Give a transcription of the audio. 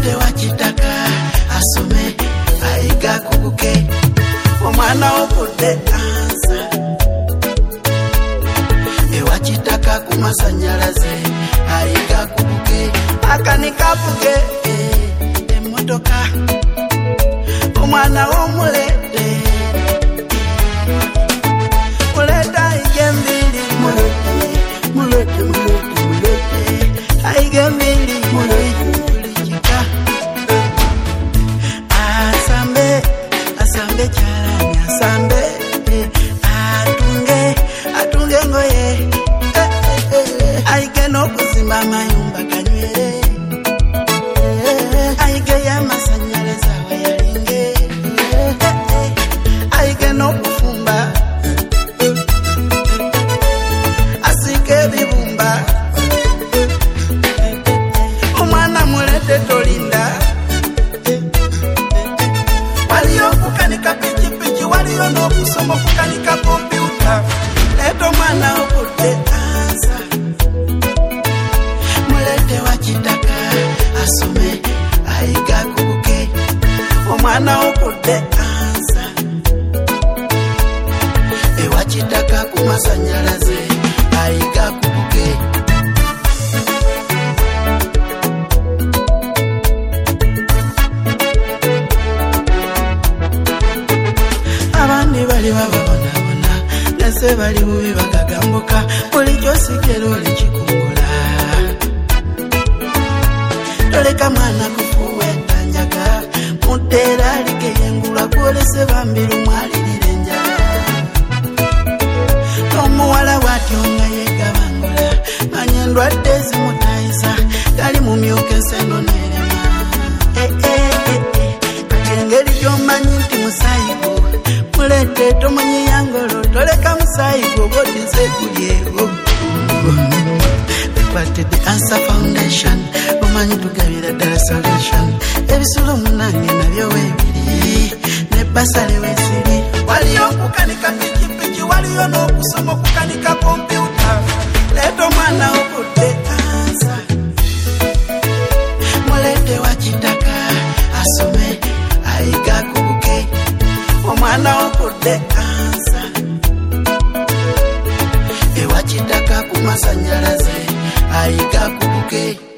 mulete wachitaka asome ayiga kubuke omwana okudde ansa ewachitaka kumasanyalaze ayiga kubuke akanikabuke emotoka omwana omulete muleta igembili mulete aigembili mulichika asambe charani asambe atunge ngoye aige no kuzimba mayumba kanywere aige ya masanyalaza wayalinge aige no kufumba asike bibumba omwana mulete tolinda waliyo kukanika pikipiki waliyo n'okusoma kukanika kompyuta leto mwana okudde ansa mulete wachitaka asome ayiga kubuke omwana okudde ansa ewachitaka kumasanyalaze ayiga kubuke abandi bali bababonabona nase bali bubi bagagambuka buli kyosigera oli kikungula toleka mwana kufuwa etanjaga muteera alikeyengulwa kwolese bambiri mwalirira enjala n'omuwala bw'atyo nga yegabangula manya endwadde ezimutayisa gali mu myuka ensendo n'erema kati engeri gy'omanyi nti musayigo mulete tomanyi yangolo toleka musayigo bodize gulyego bekwate the answer foundation omanyi tugabira ddala solution ebisulo munange nabyo weebiri ne basale weesiri waliyo okukanika pikipiki waliyo n'okusoma okukanika kompyuta leeta omwana okudde ansa mulete wachitaka asome ayiga kubuke omwana okudde ansa ewachitaka kumasanyalaze ayiga kubuke